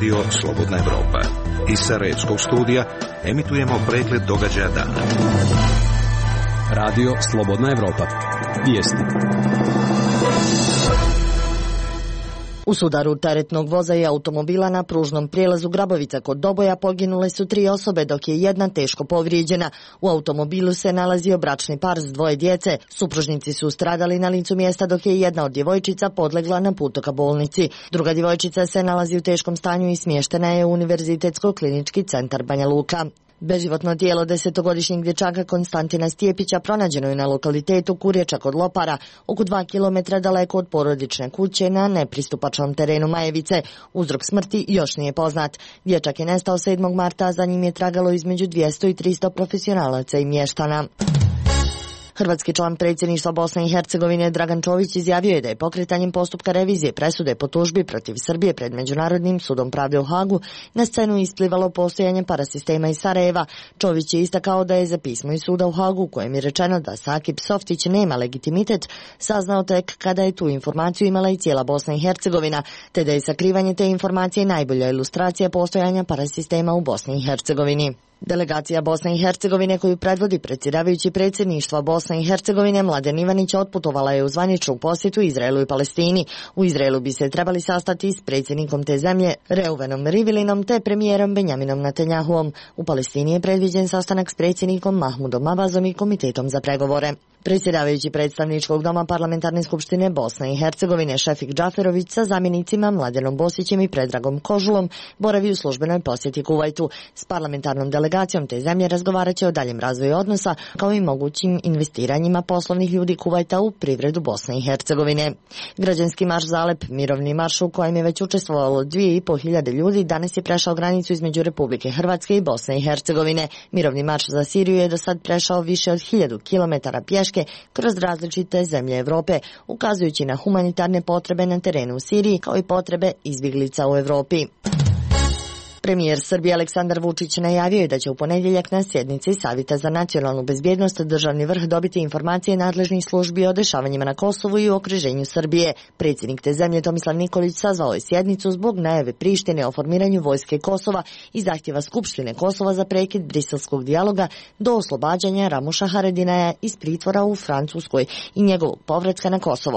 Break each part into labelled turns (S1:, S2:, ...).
S1: Radio Slobodna Evropa. Iz Sarajevskog studija emitujemo pregled događaja dana.
S2: Radio Slobodna Evropa. Vijesti.
S3: U sudaru teretnog voza i automobila na pružnom prijelazu Grabovica kod Doboja poginule su 3 osobe, dok je jedna teško povrijeđena. U automobilu se nalazio bračni par s 2 djece. Supružnici su stradali na licu mjesta, dok je jedna od djevojčica podlegla na putu ka bolnici. Druga djevojčica se nalazi u teškom stanju i smještena je u Univerzitetsko-klinički centar Banja Luka. Beživotno tijelo 10-godišnjeg dječaka Konstantina Stijepića pronađeno je na lokalitetu Kurječa kod Lopara, oko 2 km daleko od porodične kuće na nepristupačnom terenu Majevice. Uzrok smrti još nije poznat. Dječak je nestao 7. marta, a za njim je tragalo između 200 i 300 profesionalaca i mještana. Hrvatski član predsjedništva Bosne i Hercegovine Dragan Čović izjavio je da je pokretanjem postupka revizije presude po tužbi protiv Srbije pred Međunarodnim sudom pravde u Hagu na scenu isplivalo postojanje parasistema iz Sarajeva. Čović je istakao da je za pismo iz suda u Hagu, u kojem je rečeno da Sakip Softić nema legitimitet, saznao tek kada je tu informaciju imala i cijela Bosna i Hercegovina, te da je sakrivanje te informacije najbolja ilustracija postojanja parasistema u Bosni i Hercegovini. Delegacija Bosne i Hercegovine koju predvodi predsjedavajući predsjedništva Bosne i Hercegovine Mladen Ivanić otputovala je u zvaničnu posjetu Izraelu i Palestini. U Izraelu bi se trebali sastati s predsjednikom te zemlje Reuvenom Rivilinom te premijerom Benjaminom Netanjahuom. U Palestini je predviđen sastanak s predsjednikom Mahmudom Abazom i komitetom za pregovore. Predsjedavajući predstavničkog doma Parlamentarne skupštine Bosne i Hercegovine Šefik Džaferović sa zamjenicima Mladenom Bosićem i Predragom Kožulom boravi u službenoj posjeti Kuvajtu. S parlamentarnom delegacijom te zemlje razgovarat će o daljem razvoju odnosa, kao i mogućim investiranjima poslovnih ljudi Kuvajta u privredu Bosne i Hercegovine. Građanski marš Zalep, mirovni marš u kojem je već učestvovalo 2.500 ljudi, danas je prešao granicu između Republike Hrvatske i Bosne i Hercegovine. Mirovni marš za Siriju je do sad prešao više od 1000 km pješke kroz različite zemlje Europe, ukazujući na humanitarne potrebe na terenu u Siriji, kao i potrebe izbjeglica u Europi. Premijer Srbije Aleksandar Vučić najavio je da će u ponedjeljak na sjednici Savjeta za nacionalnu bezbjednost državni vrh dobiti informacije nadležnih službi o dešavanjima na Kosovu i u okruženju Srbije. Predsjednik te zemlje Tomislav Nikolić sazvao je sjednicu zbog najave Prištine o formiranju vojske Kosova i zahtjeva Skupštine Kosova za prekid briselskog dijaloga do oslobađanja Ramuša Haradinaja iz pritvora u Francuskoj i njegovog povratka na Kosovo.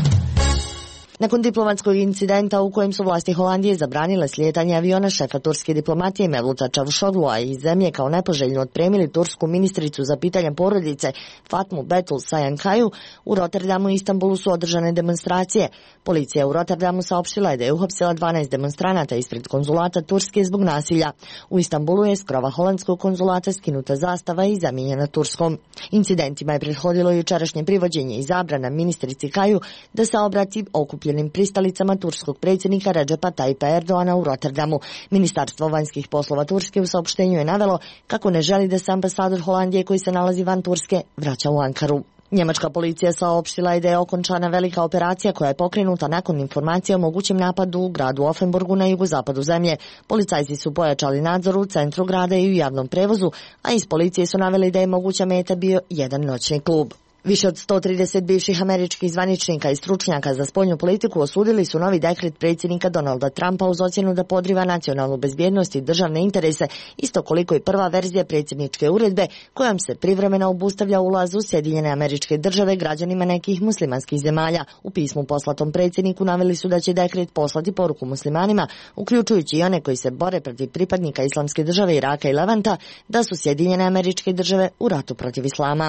S3: Nakon diplomatskog incidenta u kojem su vlasti Holandije zabranile slijetanje aviona šefa turske diplomatije Mevluta Čavuşoglua iz zemlje kao nepoželjno otpremili tursku ministricu za pitanja porodice Fatmu Betul Sajankaju, u Rotterdamu i Istanbulu su održane demonstracije. Policija u Rotterdamu saopštila je da je uhapsila 12 demonstranata ispred konzulata Turske zbog nasilja. U Istanbulu je s krova holandskog konzulata skinuta zastava i zamijenjena turskom. Incidentima je prethodilo jučerašnje privođenje i zabrana ministrici Kaju da se obrati okupljenim pristalicama turskog predsjednika Redžepa Tajpa Erdoana u Rotterdamu. Ministarstvo vanjskih poslova Turske u saopštenju je navelo kako ne želi da se ambasador Holandije koji se nalazi van Turske vraća u Ankaru. Njemačka policija saopštila je da je okončana velika operacija koja je pokrenuta nakon informacije o mogućem napadu u gradu Offenburgu na jugozapadu zemlje. Policajci su pojačali nadzor u centru grada i u javnom prevozu, a iz policije su naveli da je moguća meta bio jedan noćni klub. Više od 130 bivših američkih zvaničnika i stručnjaka za spoljnu politiku osudili su novi dekret predsjednika Donalda Trumpa uz ocjenu da podriva nacionalnu bezbjednost i državne interese, isto koliko i prva verzija predsjedničke uredbe kojom se privremeno obustavlja ulaz u Sjedinjene Američke Države građanima nekih muslimanskih zemalja. U pismu poslatom predsjedniku naveli su da će dekret poslati poruku muslimanima, uključujući i one koji se bore protiv pripadnika Islamske države Iraka i Levanta, da su Sjedinjene Američke Države u ratu protiv islama.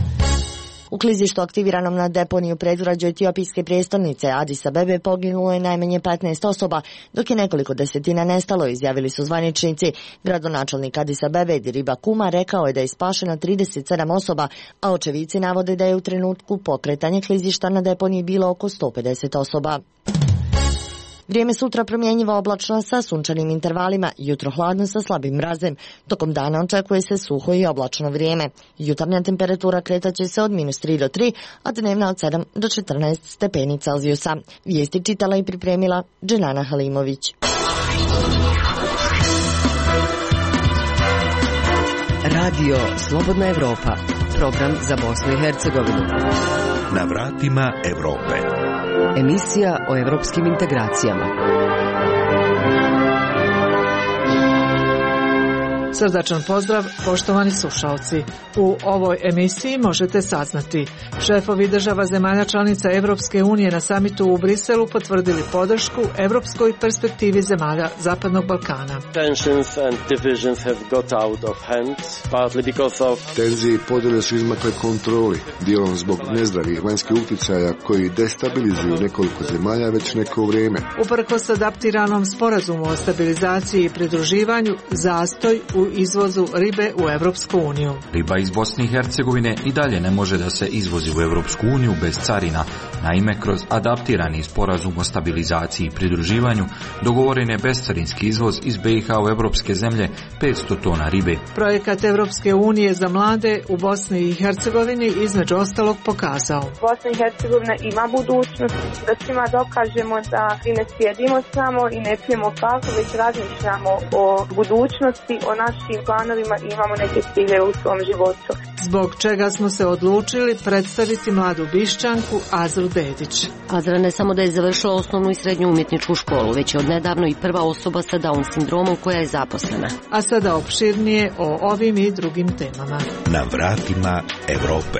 S3: U klizištu aktiviranom na deponiju predgrađu etiopijske prijestolnice Adis Abebe poginulo je najmanje 15 osoba, dok je nekoliko desetina nestalo, izjavili su zvaničnici. Gradonačelnik Adis Abebe Diriba Kuma rekao je da je spašeno 37 osoba, a očevici navode da je u trenutku pokretanja klizišta na deponiji bilo oko 150 osoba. Vrijeme sutra promjenjivo oblačno sa sunčanim intervalima, jutro hladno sa slabim mrazem. Tokom dana očekuje se suho i oblačno vrijeme. Jutarnja temperatura kretat će se od -3 do 3, a dnevna od 7 do 14 stepeni Celzijusa. Vijesti čitala i pripremila Dženana Halimović.
S4: Radio Slobodna Evropa, program za Bosnu i Hercegovinu.
S1: Na vratima Evrope.
S4: Emisija o evropskim integracijama.
S5: Srdačan pozdrav, poštovani slušalci. U ovoj emisiji možete saznati: šefovi država zemalja članica Evropske unije na samitu u Briselu potvrdili podršku evropskoj perspektivi zemalja Zapadnog Balkana.
S6: Tenzije i podjele su izmakle kontroli, dijelom zbog nezdravih vanjskih utjecaja koji destabilizuju nekoliko zemalja već neko vrijeme.
S5: Uprkos adaptiranom sporazumu o stabilizaciji i pridruživanju, zastoj u izvozu ribe u Evropsku uniju.
S7: Riba iz Bosne i Hercegovine i dalje ne može da se izvozi u Evropsku uniju bez carina. Naime, kroz adaptirani sporazum o stabilizaciji i pridruživanju dogovoren je bescarinski izvoz iz BiH u evropske zemlje 500 tona ribe.
S5: Projekat Evropske unije za mlade u Bosni i Hercegovini između ostalog pokazao:
S8: Bosna i Hercegovina ima budućnost, da svima dokažemo da i ne sjedimo samo i ne pijemo kafu, već razmišljamo o budućnosti, o našim planovima i imamo neke ciljeve u svom životu.
S5: Zbog čega smo se odlučili predstaviti mladu Bišćanku Azru Dedić.
S9: Azra ne samo da je završila osnovnu i srednju umjetničku školu, već je odnedavno i prva osoba sa Down sindromom koja je zaposlena.
S5: A sada opširnije o ovim i drugim temama.
S1: Na vratima Evrope.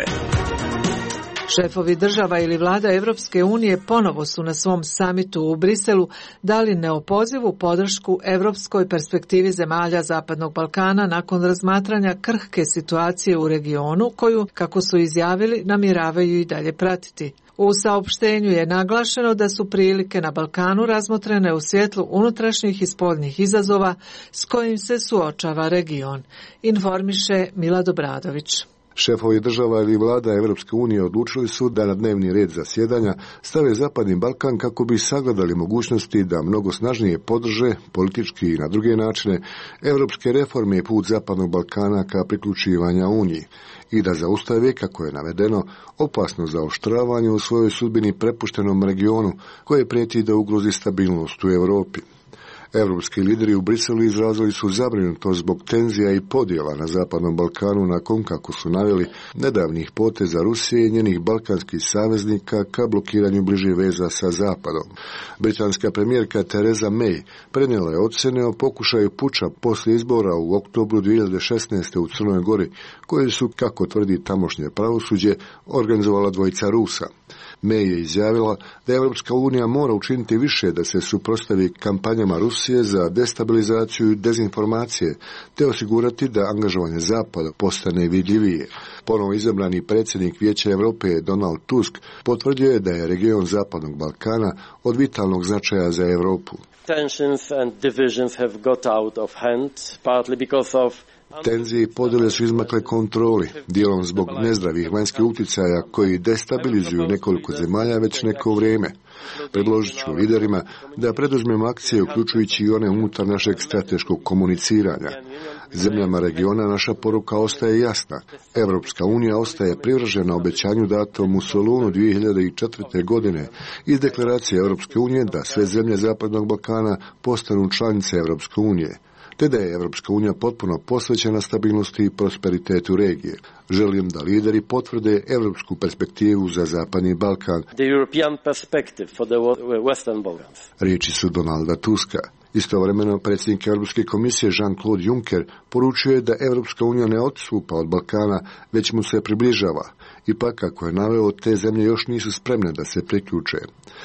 S5: Šefovi država ili vlada Evropske unije ponovo su na svom samitu u Briselu dali neopozivu podršku evropskoj perspektivi zemalja Zapadnog Balkana nakon razmatranja krhke situacije u regionu koju, kako su izjavili, namjeravaju i dalje pratiti. U saopštenju je naglašeno da su prilike na Balkanu razmotrene u svjetlu unutrašnjih i spoljnih izazova s kojim se suočava region, informiše Mila Dobradović.
S6: Šefovi država ili vlada Evropske unije odlučili su da na dnevni red zasjedanja stave Zapadni Balkan kako bi sagledali mogućnosti da mnogo snažnije podrže, politički i na druge načine, evropske reforme i put Zapadnog Balkana ka priključivanja Uniji i da zaustave, kako je navedeno, opasno zaoštravanje u svojoj sudbini prepuštenom regionu koje prijeti da ugrozi stabilnost u Europi. Evropski lideri u Briselu izrazili su zabrinutost zbog tenzija i podjela na Zapadnom Balkanu nakon, kako su naveli, nedavnih poteza Rusije i njenih balkanskih saveznika ka blokiranju bližih veza sa Zapadom. Britanska premijerka Theresa May prenijela je ocjene o pokušaju puča poslije izbora u oktobru 2016. u Crnoj Gori, koje su, kako tvrdi tamošnje pravosuđe, organizovala dvojica Rusa. May je izjavila da Evropska unija mora učiniti više da se suprotstavi kampanjama Rusije za destabilizaciju i dezinformacije, te osigurati da angažovanje Zapada postane vidljivije. Ponovo izabrani predsjednik Vijeća Europe Donald Tusk potvrdio je da je region Zapadnog Balkana od vitalnog značaja za Europu.
S10: Tensions and divisions have got out of hand, partly because of
S6: Tenzije i podjele su izmakle kontroli, dijelom zbog nezdravih vanjskih utjecaja koji destabilizuju nekoliko zemalja već neko vrijeme. Predložit ću liderima da preduzmemo akcije uključujući i one unutar našeg strateškog komuniciranja. Zemljama regiona naša poruka ostaje jasna. Evropska unija ostaje privržena obećanju datom u Solunu 2004. godine iz deklaracije Evropske unije da sve zemlje Zapadnog Balkana postanu članice Evropske unije, te da je Evropska unija potpuno posvećena stabilnosti i prosperitetu regije. Želim da lideri potvrde evropsku perspektivu za Zapadni Balkan.
S10: The European perspective for the Western Balkans.
S6: Riječi su Donalda Tuska. Istovremeno predsjednik Europske komisije Jean-Claude Juncker poručuje da Evropska unija ne odstupa od Balkana, već mu se približava. Ipak, kako je naveo, te zemlje još nisu spremne da se priključe.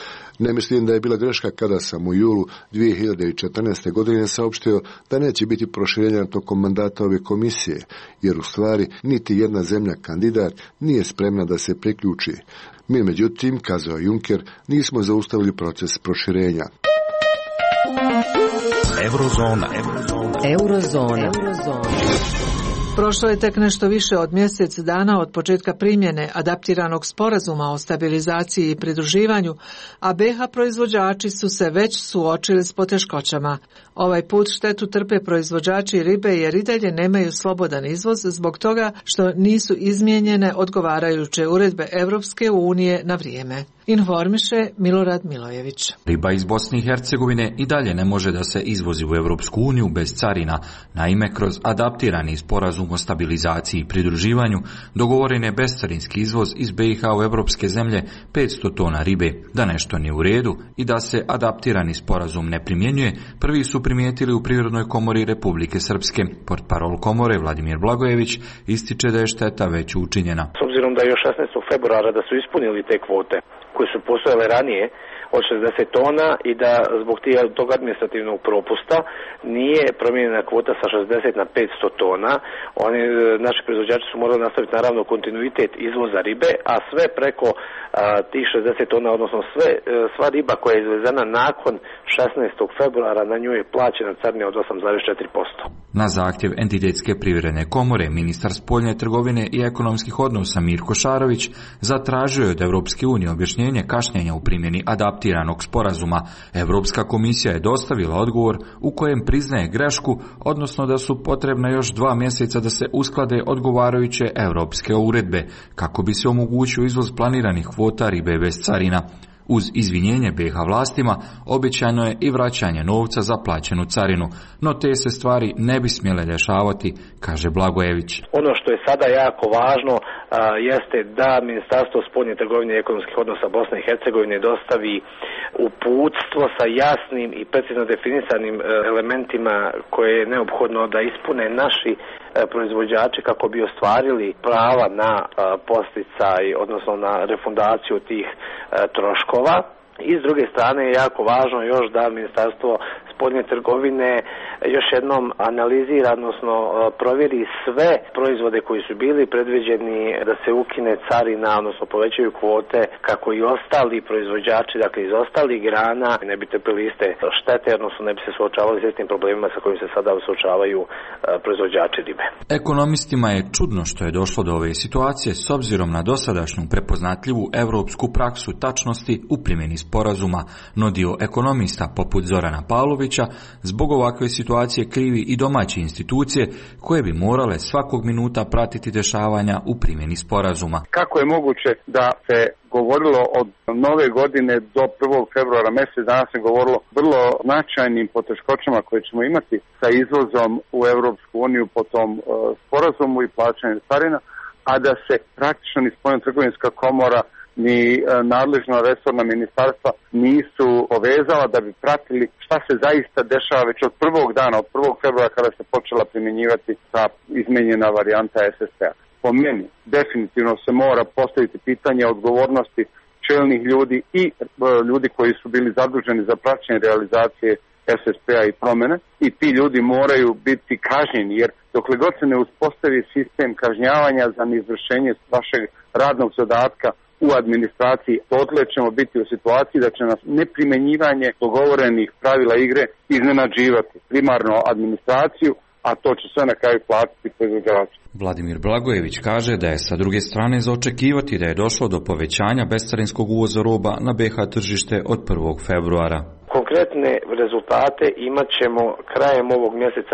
S6: Ne mislim da je bila greška kada sam u julu 2014. godine saopštio da neće biti proširenja tokom mandata ove komisije, jer u stvari niti jedna zemlja kandidat nije spremna da se priključi. Mi, međutim, kazao Juncker, nismo zaustavili proces proširenja.
S1: Eurozona.
S5: Prošlo je tek nešto više od mjesec dana od početka primjene adaptiranog sporazuma o stabilizaciji i pridruživanju, a BiH proizvođači su se već suočili s poteškoćama. Ovaj put štetu trpe proizvođači ribe jer i dalje nemaju slobodan izvoz zbog toga što nisu izmijenjene odgovarajuće uredbe Evropske unije na vrijeme. informiše Milorad Milojević.
S7: Riba iz Bosne i Hercegovine i dalje ne može da se izvozi u Europsku uniju bez carina. Naime, kroz adaptirani sporazum o stabilizaciji i pridruživanju dogovoren je bescarinski izvoz iz BiH u europske zemlje 500 tona ribe. Da nešto nije u redu i da se adaptirani sporazum ne primjenjuje, prvi su primijetili u Privrednoj komori Republike Srpske. Portparol komore Vladimir Blagojević ističe da je šteta već učinjena.
S11: S obzirom da je još 16. februara da su ispunili te kvote koje su postojale ranije od 60 tona i da zbog tog administrativnog propusta nije promijenjena kvota sa 60 na 500 tona. Naši proizvođači su morali nastaviti naravno kontinuitet izvoza ribe, a sve preko tih 60 tona, odnosno sva riba koja je izvezena nakon 16. februara, na nju je plaćena carina od 8,4%.
S7: Na zahtjev Entitetske privredne komore, ministar spoljne trgovine i ekonomskih odnosa Mirko Šarović zatražio je od Europske unije objašnjenje kašnjenja u primjeni adaptiranog sporazuma. Europska komisija je dostavila odgovor u kojem priznaje grešku, odnosno da su potrebna još 2 mjeseca da se usklade odgovarajuće europske uredbe, kako bi se omogućio izvoz planiranih kvota ribe bez carina. Uz izvinjenje BiH vlastima obećano je i vraćanje novca za plaćenu carinu, no te se stvari ne bi smjele dešavati, kaže Blagojević.
S11: Ono što je sada jako važno jeste da Ministarstvo spoljne trgovine i ekonomskih odnosa Bosne i Hercegovine dostavi uputstvo sa jasnim i precizno definisanim elementima koje je neophodno da ispune naši proizvođači kako bi ostvarili prava na posticaj, odnosno na refundaciju tih troškova. I s druge strane je jako važno još da Ministarstvo spoljne trgovine još jednom analizira, odnosno provjeri sve proizvode koji su bili predviđeni da se ukine carina, odnosno povećaju kvote kako i ostali proizvođači, dakle iz ostalih grana, ne bi trpili iste štete, odnosno ne bi se suočavali s istim problemima sa kojim se sada suočavaju proizvođači ribe.
S7: Ekonomistima je čudno što je došlo do ove situacije s obzirom na dosadašnju prepoznatljivu europsku praksu tačnosti u primjeni sporazuma, no dio ekonomista poput Zorana Pavlovića zbog ovakve situacije krivi i domaće institucije koje bi morale svakog minuta pratiti dešavanja u primjeni sporazuma.
S12: Kako je moguće da se govorilo od nove godine do 1. februara, mjesec dana se govorilo vrlo značajnim poteškoćama koje ćemo imati sa izvozom u Europsku uniju po tom sporazumu i plaćanjem carina, a da se praktično ni spoljno-trgovinska komora ni nadležna resorna ministarstva nisu povezala da bi pratili šta se zaista dešava već od prvog dana, od 1. februara kada se počela primjenjivati ta izmenjena varijanta SSP-a. Po meni definitivno se mora postaviti pitanje odgovornosti čelnih ljudi i ljudi koji su bili zaduženi za praćenje realizacije SSP-a i promjene, i ti ljudi moraju biti kažnjeni, jer dokle god se ne uspostavi sistem kažnjavanja za neizvršenje vašeg radnog zadatka u administraciji, dotle ćemo biti u situaciji da će nas neprimjenjivanje dogovorenih pravila igre iznenađivati, primarno administraciju, a to će sve na kraju platiti proizvođači.
S7: Vladimir Blagojević kaže da je sa druge strane za očekivati da je došlo do povećanja bescarinskog uvoza roba na BiH tržište od 1. februara.
S11: Konkretne rezultate imat ćemo krajem ovog mjeseca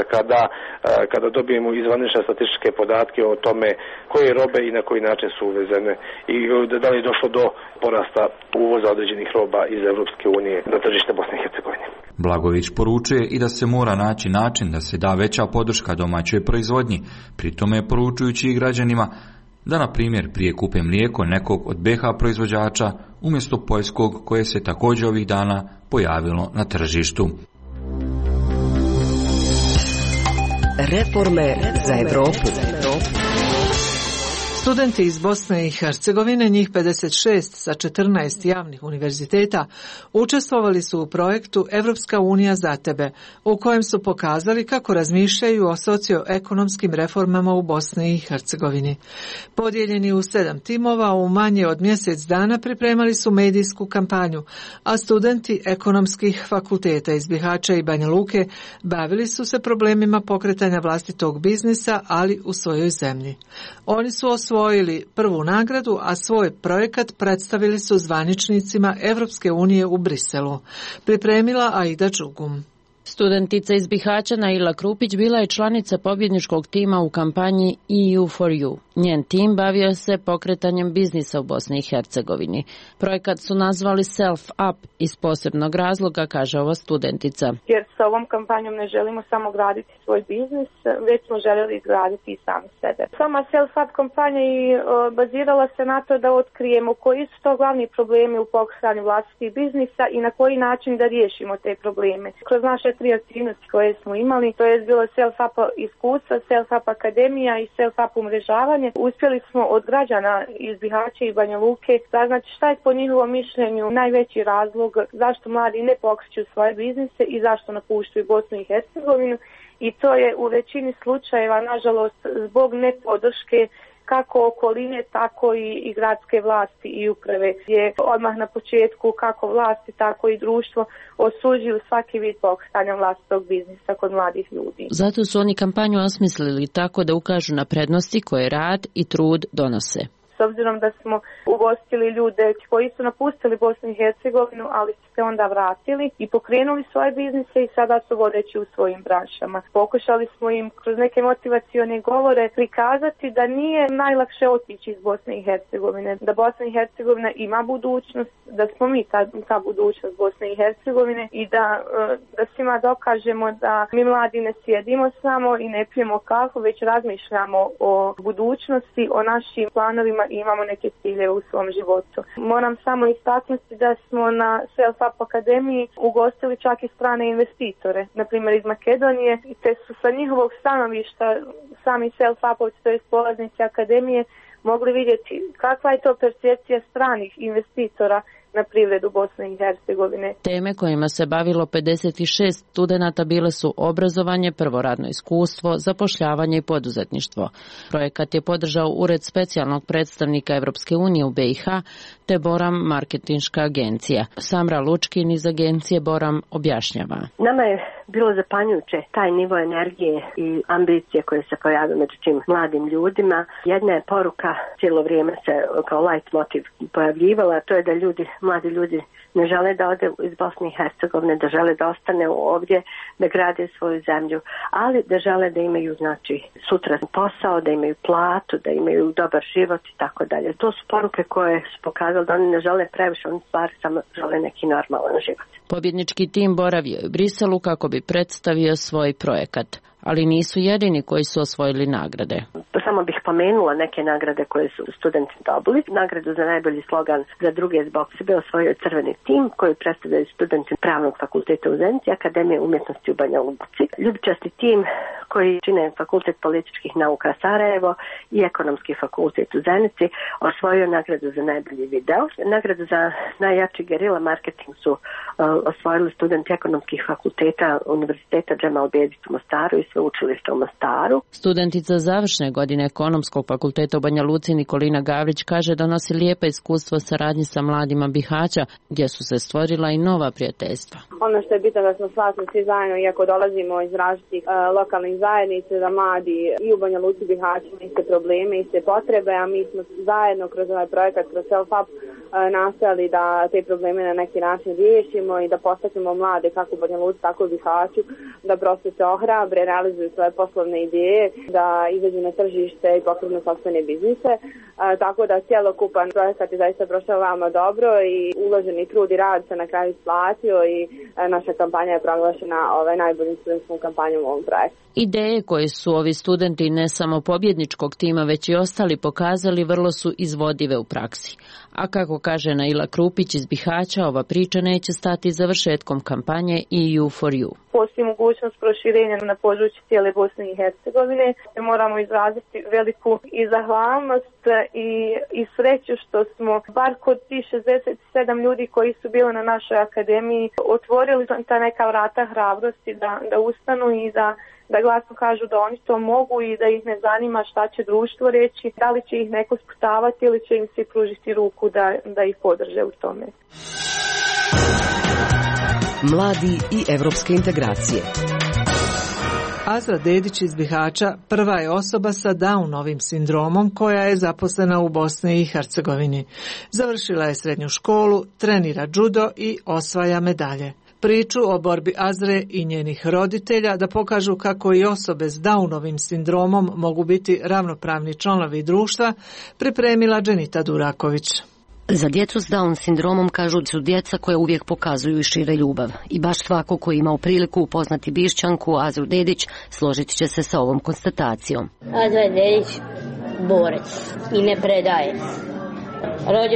S11: kada dobijemo izvanične statističke podatke o tome koje robe i na koji način su uvezene i da li je došlo do porasta uvoza određenih roba iz Europske unije na tržište Bosne i Hercegovine.
S7: Blagojević poručuje i da se mora naći način da se da veća podrška domaćoj proizvodnji, pri tome poručujući i građanima da, na primjer, prije kupe mlijeko nekog od BiH proizvođača umjesto poljskog koje se također ovih dana pojavilo na tržištu.
S4: Reforme za Europu.
S5: Studenti iz Bosne i Hercegovine, njih 56 sa 14 javnih univerziteta, učestvovali su u projektu Evropska unija za tebe, u kojem su pokazali kako razmišljaju o socioekonomskim reformama u Bosni i Hercegovini. Podijeljeni u 7 timova, u manje od mjesec dana pripremali su medijsku kampanju, a studenti ekonomskih fakulteta iz Bihaća i Banja Luke bavili su se problemima pokretanja vlastitog biznisa, ali u svojoj zemlji. Oni su osvojili prvu nagradu, a svoj projekat predstavili su zvaničnicima Evropske unije u Briselu. Pripremila Aida Đugum.
S13: Studentica iz Bihaća Naila Krupić bila je članica pobjedničkog tima u kampanji EU for You. Njen tim bavio se pokretanjem biznisa u Bosni i Hercegovini. Projekat su nazvali Self Up iz posebnog razloga, kaže ova studentica.
S8: Jer sa ovom kampanjom ne želimo samo graditi svoj biznis, već smo željeli izgraditi i sami sebe. Sama Self Up kampanja i bazirala se na to da otkrijemo koji su to glavni problemi u pokretanju vlastitih biznisa i na koji način da riješimo te probleme. Kroz naše 3 aktivnosti koje smo imali, to je bilo Self Up iskustva, Self Up akademija i Self Up umrežavanje. Uspjeli smo od građana iz Bihaća i Banja Luke saznati šta je po njihovom mišljenju najveći razlog zašto mladi ne pokreću svoje biznise i zašto napuštaju Bosnu i Hercegovinu. I to je u većini slučajeva, nažalost, zbog nepodrške kako okoline, tako i gradske vlasti i uprave, gdje odmah na početku kako vlasti, tako i društvo osuđuju svaki vid pokretanja vlastitog biznisa kod mladih ljudi.
S13: Zato su oni kampanju osmislili tako da ukažu na prednosti koje rad i trud donose.
S8: S obzirom da smo ugostili ljude koji su napustili Bosnu i Hercegovinu, ali su se onda vratili i pokrenuli svoje biznise i sada su vodeći u svojim branšama. Pokušali smo im kroz neke motivacione govore prikazati da nije najlakše otići iz Bosne i Hercegovine, da Bosna i Hercegovina ima budućnost, da smo mi ta budućnost Bosne i Hercegovine i da svima dokažemo da mi mladi ne sjedimo samo i ne pijemo kafu, već razmišljamo o budućnosti, o našim planovima i imamo neke ciljeve u svom životu. Moram samo istaknuti da smo na Self Up akademiji ugostili čak i strane investitore, na primjer iz Makedonije, te su sa njihovog stanovišta sami Self Upovci, to je polaznici akademije, mogli vidjeti kakva je to percepcija stranih investitora na privredu Bosne i Hercegovine.
S13: Teme kojima se bavilo 56 studenata bile su obrazovanje, prvo radno iskustvo, zapošljavanje i poduzetništvo. Projekat je podržao Ured specijalnog predstavnika Evropske unije u BiH te Boram marketinška agencija. Samra Lučkin iz agencije Boram objašnjava.
S14: Nama je bilo zapanjujuće taj nivo energije i ambicije koje se pojavio među tim mladim ljudima. Jedna je poruka cijelo vrijeme se kao light motiv pojavljivala, to je da mladi ljudi ne žele da ode iz Bosne i Hercegovine, da žele da ostane ovdje, da grade svoju zemlju, ali da žele da imaju sutra posao, da imaju platu, da imaju dobar život i tako dalje. To su poruke koje su pokazali da oni ne žele previše, oni stvari samo žele neki normalan život.
S13: Pobjednički tim boravio je u Briselu kako bi predstavio svoj projekat, ali nisu jedini koji su osvojili nagrade.
S14: Samo bih pomenula neke nagrade koje su studenti dobili. Nagradu za najbolji slogan za druge zbog sebe osvojio je Crveni tim koji predstavljaju studenti Pravnog fakulteta u Zenici, Akademije umjetnosti u Banja Luci. Ljubičasti tim koji čine Fakultet političkih nauka Sarajevo i Ekonomski fakultet u Zenici osvojio nagradu za najbolji video. Nagradu za najjači gerila marketing su osvojili studenti Ekonomskih fakulteta Univerziteta Džemal Bedić u Mostaru i Sveučilišta u Mostaru.
S13: Studentica završne godine Ekonomskog fakulteta u Banja Luci Nikolina Gavrić kaže da nosi lijepa iskustva saradnji sa mladima Bihaća, gdje su se stvorila i nova prijateljstva.
S8: Ono što je bitno da smo shvatili svi zajedno, iako dolazimo iz različitih lokalnih zajednica, da mladi i u Banja Luci Bihaću iste probleme, iste potrebe, a mi smo zajedno kroz ovaj projekat, kroz Self Up, nastojali da te probleme na neki način riješimo i da postaknemo mlade kako u Banja Luci, tako u Bihaću, da prosto se ohrabre, realizuju svoje poslovne ideje, da izađu na tržište i pokrenu sopstvene biznise. Tako da cjelokupan projekat je zaista prošao veoma dobro i uloženi trud i rad se na kraju isplatio i naša kampanja je proglašena najboljim studentskom kampanjom u ovom projektu.
S13: Ideje koje su ovi studenti ne samo pobjedničkog tima, već i ostali pokazali vrlo su izvodive u praksi. A kako kaže Naila Krupić iz Bihaća, ova priča neće stati završetkom kampanje EU4U.
S8: Postoji mogućnost proširenja na području cijele Bosne i Hercegovine. Moramo izraziti veliku i zahvalnost i sreću što smo bar kod tih 67 ljudi koji su bili na našoj akademiji otvorili ta neka vrata hrabrosti da ustanu i da glasno kažu da oni to mogu i da ih ne zanima šta će društvo reći, da li će ih neko sputavati ili će im se pružiti ruku da ih podrže u tome.
S4: Mladi i evropske integracije.
S5: Azra Dedić iz Bihaća prva je osoba sa Downovim sindromom koja je zaposlena u Bosni i Hercegovini. Završila je srednju školu, trenira judo i osvaja medalje. priču o borbi Azre i njenih roditelja da pokažu kako i osobe s Downovim sindromom mogu biti ravnopravni članovi društva, pripremila Dženita Duraković.
S9: Za djecu s Down sindromom kažu su djeca koja uvijek pokazuju i šire ljubav. I baš svako ko je imao priliku upoznati Bišćanku Azru Dedić složit će se sa ovom konstatacijom.
S15: Azra Dedić, borac i ne predaje. Rođen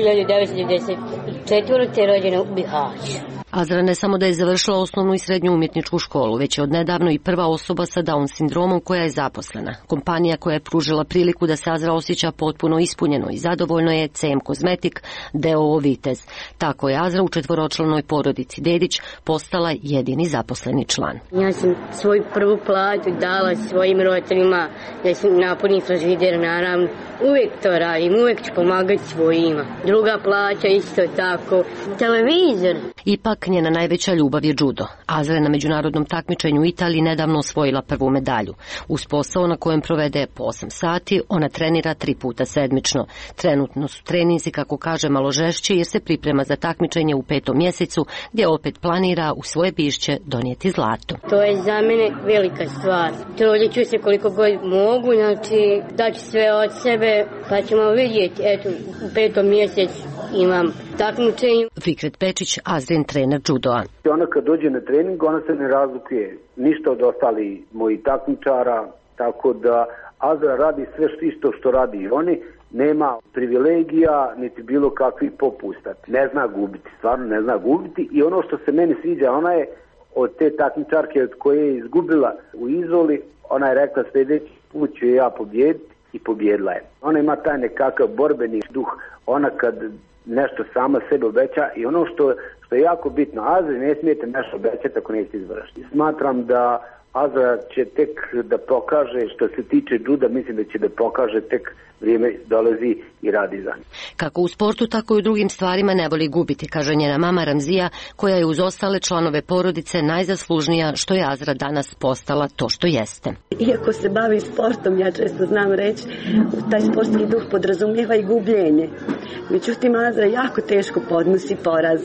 S15: 1994. rođena u Bihaću.
S9: Azra ne samo da je završila osnovnu i srednju umjetničku školu, već je odnedavno i prva osoba sa Down sindromom koja je zaposlena. Kompanija koja je pružila priliku da se Azra osjeća potpuno ispunjeno i zadovoljno je CM Kozmetik, d.o.o. Vitez. Tako je Azra u četvoročlanoj porodici Dedić postala jedini zaposleni član.
S15: Ja sam svoju prvu platu dala svojim roditeljima, da sam napunim frižider, naravno. Uvijek to radim, uvijek ću pomagati svojima. Druga plaća isto tako, televizor.
S9: Ipak njena najveća ljubav je judo. Azra je na međunarodnom takmičenju u Italiji nedavno osvojila prvu medalju. Uz posao na kojem provede po 8 sati, ona trenira 3 puta sedmično. Trenutno su treninzi, kako kaže, malo žešći jer se priprema za takmičenje u 5. mjesecu, gdje opet planira u svoje Bišće donijeti zlato.
S15: To je za mene velika stvar. Trudit ću se koliko god mogu, znači daću sve od sebe, pa ćemo vidjeti. Eto, u 5. mjesecu imam takmičenje.
S9: Fikret Pečić, Azrin trener judoa.
S16: Ona kad dođe na trening, ona se ne razlikuje ništa od ostalih mojih takmičara, tako da Azra radi sve isto što radi i oni. Nema privilegija, niti bilo kakvih popusta. Ne zna gubiti, stvarno ne zna gubiti. I ono što se meni sviđa, ona je od te takmičarke od koje je izgubila u Izoli, ona je rekla sljedeći put ću ja pobijediti i pobjedila je. Ona ima taj nekakav borbeni duh, ona kad nešto sama sebe obeća i ono što je jako bitno, Azri ne smijete nešto obećati ako nećete izvršiti. Smatram da Azra će tek da pokaže, što se tiče juda, mislim da će da pokaže, tek vrijeme dolazi i radi za njih.
S9: Kako u sportu, tako i u drugim stvarima ne voli gubiti, kaže njena mama Ramzija, koja je uz ostale članove porodice najzaslužnija što je Azra danas postala to što jeste.
S14: Iako se bavi sportom, ja često znam reći, taj sportski duh podrazumijeva i gubljenje. Međutim, Azra jako teško podnosi poraz.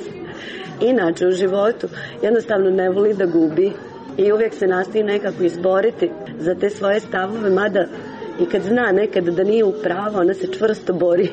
S14: Inače u životu jednostavno ne voli da gubi i uvijek se nastoji nekako izboriti za te svoje stavove, mada i kad zna nekad da nije u pravu, ona se čvrsto bori.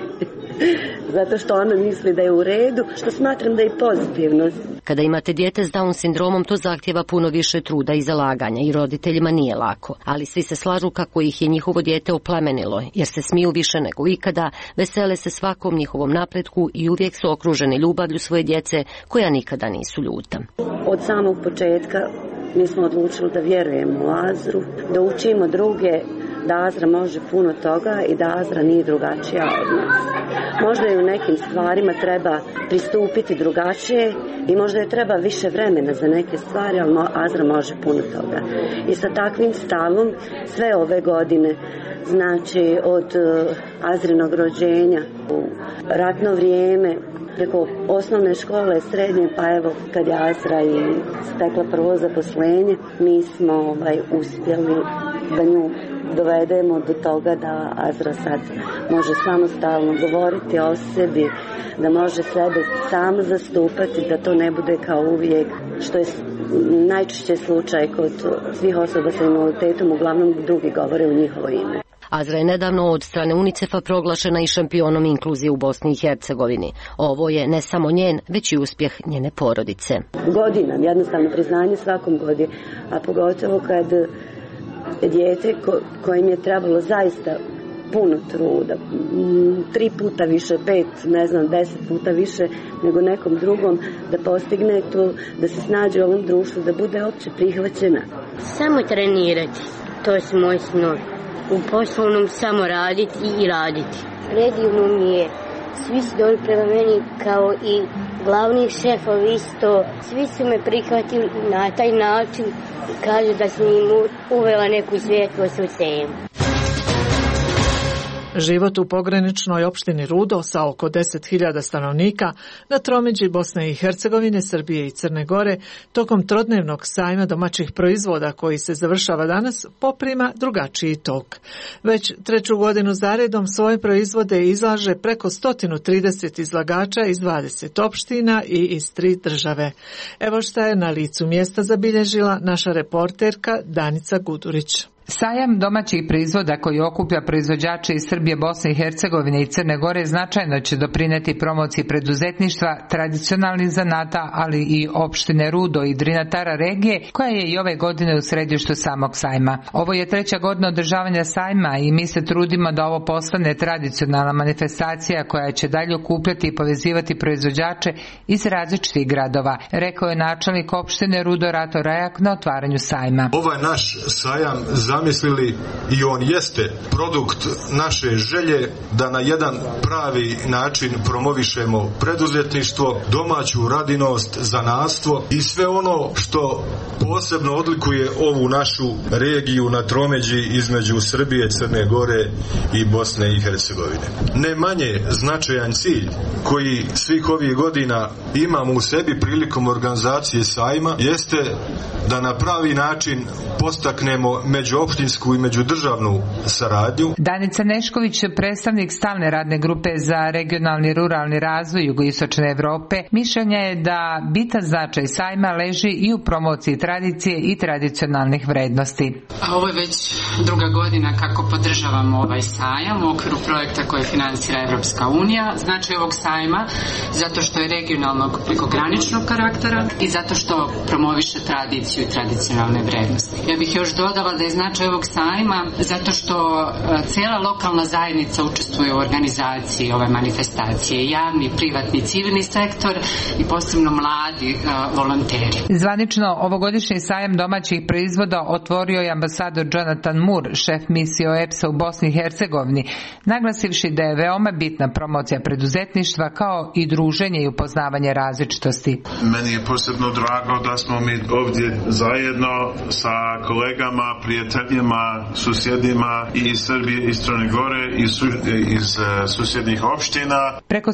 S14: Zato što ona misli da je u redu, što smatram da je pozitivno.
S9: Kada imate dijete s Down sindromom, to zahtjeva puno više truda i zalaganja i roditeljima nije lako. Ali svi se slažu kako ih je njihovo dijete oplemenilo, jer se smiju više nego ikada, vesele se svakom njihovom napretku i uvijek su okruženi ljubavlju svoje djece, koja nikada nisu ljuta.
S14: Od samog početka mi smo odlučili da vjerujemo u Azru, da učimo druge, da Azra može puno toga i da Azra nije drugačija od nas. Možda i u nekim stvarima treba pristupiti drugačije i možda je treba više vremena za neke stvari, ali Azra može puno toga. I sa takvim stavom sve ove godine, znači od Azrinog rođenja u ratno vrijeme, preko osnovne škole, srednje, pa evo kad je Azra i stekla prvo zaposlenje, mi smo uspjeli da nju dovedemo do toga da Azra sad može samostalno govoriti o sebi, da može sebe sam zastupati, da to ne bude kao uvijek, što je najčešće slučaj kod svih osoba sa invaliditetom, uglavnom drugi govore u njihovo ime.
S9: Azra je nedavno od strane UNICEF-a proglašena i šampionom inkluzije u Bosni i Hercegovini. Ovo je ne samo njen, već i uspjeh njene porodice.
S14: Godinam, jednostavno priznanje svakom godinu, a pogotovo kad dijete kojim je trebalo zaista puno truda, 3 puta više, 5, 10 puta više nego nekom drugom, da postigne to, da se snađe u ovom društvu, da bude opće prihvaćena.
S15: Samo trenirati, to su moji snovi. U poslovnom samo raditi i raditi. Predivno mi je. Svi su došli prema meni kao i glavni šefovi isto. Svi su me prihvatili na taj način. Kažu da sam im uvela neku svjetlost u temu.
S5: Život u pograničnoj opštini Rudo sa oko 10.000 stanovnika na tromeđi Bosne i Hercegovine, Srbije i Crne Gore tokom trodnevnog sajma domaćih proizvoda koji se završava danas poprima drugačiji tok. Već treću godinu zaredom svoje proizvode izlaže preko 130 izlagača iz 20 opština i iz 3 države. Evo šta je na licu mjesta zabilježila naša reporterka Danica Gudurić.
S17: Sajam domaćih proizvoda koji okuplja proizvođače iz Srbije, Bosne i Hercegovine i Crne Gore značajno će doprineti promociji preduzetništva, tradicionalnih zanata, ali i opštine Rudo i Drinatara regije, koja je i ove godine u središtu samog sajma. Ovo je treća godina održavanja sajma i mi se trudimo da ovo postane tradicionalna manifestacija koja će dalje okupljati i povezivati proizvođače iz različitih gradova, rekao je načelnik opštine Rudo Rato Rajak na otvaranju sajma.
S18: Ovaj naš sajam zamislili i on jeste produkt naše želje da na jedan pravi način promovišemo preduzetništvo, domaću radinost, zanatstvo i sve ono što posebno odlikuje ovu našu regiju na tromeđi između Srbije, Crne Gore i Bosne i Hercegovine. Ne manje značajan cilj koji svih ovih godina imamo u sebi prilikom organizacije sajma jeste da na pravi način postaknemo međuopštinsku i međudržavnu saradnju.
S17: Danica Nešković, predstavnik stalne radne grupe za regionalni i ruralni razvoj jugoistočne Evrope, mišljenja je da bitan značaj sajma leži i u promociji tradicije i tradicionalnih vrednosti.
S19: Ovo je već druga godina kako podržavamo ovaj sajam u okviru projekta koje finansira Evropska unija. Značaj ovog sajma zato što je regionalnog prekograničnog karaktera i zato što promoviše tradiciju i tradicionalne vrednosti. Ja bih još dodala da je značaj ovog sajma zato što cijela lokalna zajednica učestvuje u organizaciji ove manifestacije, javni, privatni, civilni sektor i posebno mladi volonteri.
S17: Zvanično ovogodišnji sajam domaćih proizvoda otvorio je ambasador Jonathan Moore, šef misije OEBS-a u Bosni i Hercegovini, naglasivši da je veoma bitna promocija preduzetništva kao i druženje i upoznavanje različitosti.
S20: Meni je posebno drago da smo mi ovdje zajedno sa kolegama, prijateljima, susjedima i iz Srbije, iz Crne Gore i iz susjednih opština.
S17: Preko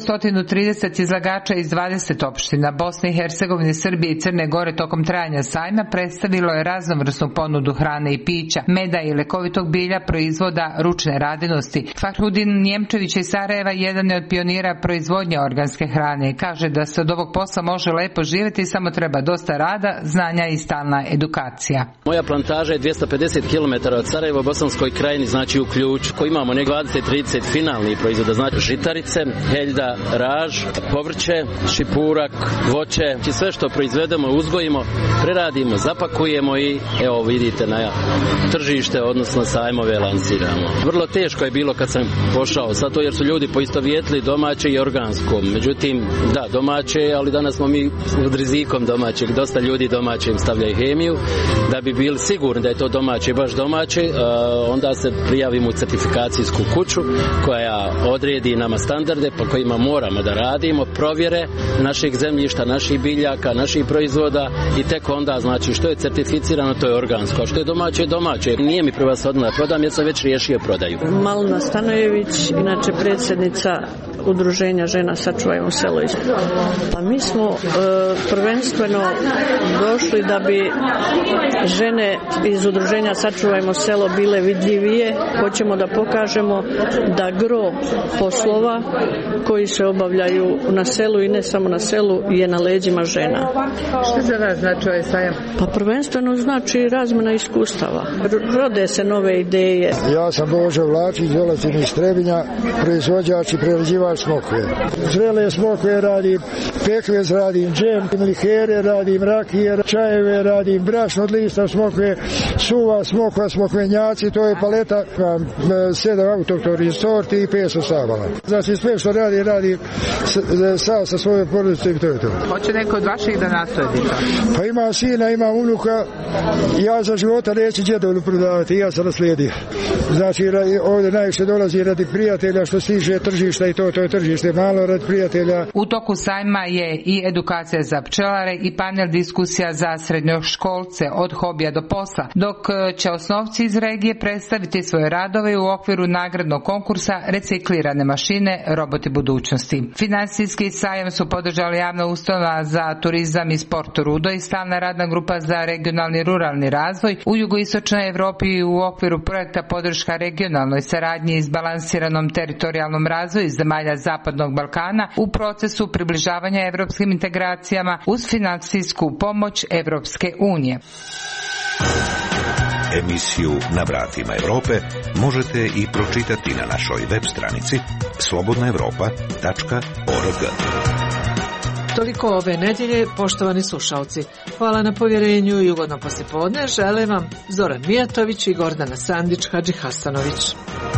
S17: 130 izlagača iz 20 opština Bosne i Hercegovine, Srbije i Crne Gore tokom trajanja sajma predstavilo je raznovrsnu ponudu hrane i pića, meda i lekovitog bilja, proizvoda ručne radinosti. Fahrudin Njemčević iz Sarajeva jedan je od pionira proizvodnje organske hrane. Kaže da se od ovog posla može lepo živjeti, samo treba dosta rada, znanja i stalna edukacija.
S21: Moja plantaža je 250 km od Sarajeva u Bosanskoj krajini, znači u Ključu, koji imamo ne 20-30 finalnih proizvoda, znači žitarice, heljda, raž, povrće, šipurak, voće, i sve što proizvedemo, uzgojimo, preradimo, zapakujemo i evo vidite na tržište, odnosno sajmove lansiramo. Vrlo teško je bilo kad sam pošao, zato jer su ljudi poistovjetili domaće i organsko. Međutim, da, domaće, ali danas smo mi pod rizikom domaćeg. Dosta ljudi domaćem stavljaju hemiju. Da bi bili sigurni da je to domaće, baš domaće, onda se prijavimo u certifikacijsku kuću koja odredi nama standarde po kojima moramo da radimo, provjere naših zemljišta, naših biljaka, naših proizvoda i tek onda, znači, što je certificirano, to je organsko, a što je domaće, domaće. Nije mi prva sodna da prodam, jer sam već riješio prodaju.
S22: Malina Stanojević, inače predsjednica Udruženja žena Sačuvajmo selo. Pa mi smo prvenstveno došli da bi žene iz Udruženja Sačuvajmo selo bile vidljivije. Hoćemo da pokažemo da gro poslova koji se obavljaju na selu i ne samo na selu je na leđima žena.
S17: Što za vas znači ovaj sajam?
S22: Pa prvenstveno znači razmjena iskustava. Rode se nove ideje.
S23: Ja sam Božo Vlačić, dolazim iz Trebinja, proizvođač i prerađivač smokve. Zrele smokve radim, pekmez radim, džem, likere radim, rakije, čajeve radim, brašno od lista smokve, suva smokva, smokvenjaci, to je paleta, 7 autohtonih sorti i 500 stabala. Znači sve što radim sa svojom porodicom i to je to.
S17: Hoće neko od vaših da nasledi to?
S23: Pa imam sina, imam unuka, ja za života neću djedovnu prodavati, ja sam naslijedio. Znači ovdje najviše dolazi radi prijatelja što stiže tržišta i to je tržište malo radi prijatelja.
S17: U toku sajma je i edukacija za pčelare i panel diskusija za srednjoškolce od hobija do posla, dok će osnovci iz regije predstaviti svoje radove u okviru nagradnog konkursa Reciklirane mašine, roboti budućnosti. Finansijski sajam su podržali javna ustanova za turizam i sport Rudo i stalna radna grupa za regionalni i ruralni razvoj u jugoistočnoj Evropi u okviru projekta podrška regionalnoj saradnji i izbalansiranom teritorijalnom razvoju zemalja Zapadnog Balkana u procesu približavanja evropskim integracijama uz finansijsku pomoć Evropske unije.
S1: Emisiju Na vratima Evrope možete i pročitati na našoj web stranici slobodnaevropa.org.
S5: Toliko ove nedjelje, poštovani slušalci. Hvala na povjerenju i ugodno poslijepodne. Žele vam Zoran Mijatović i Gordana Sandić Hadžihasanović.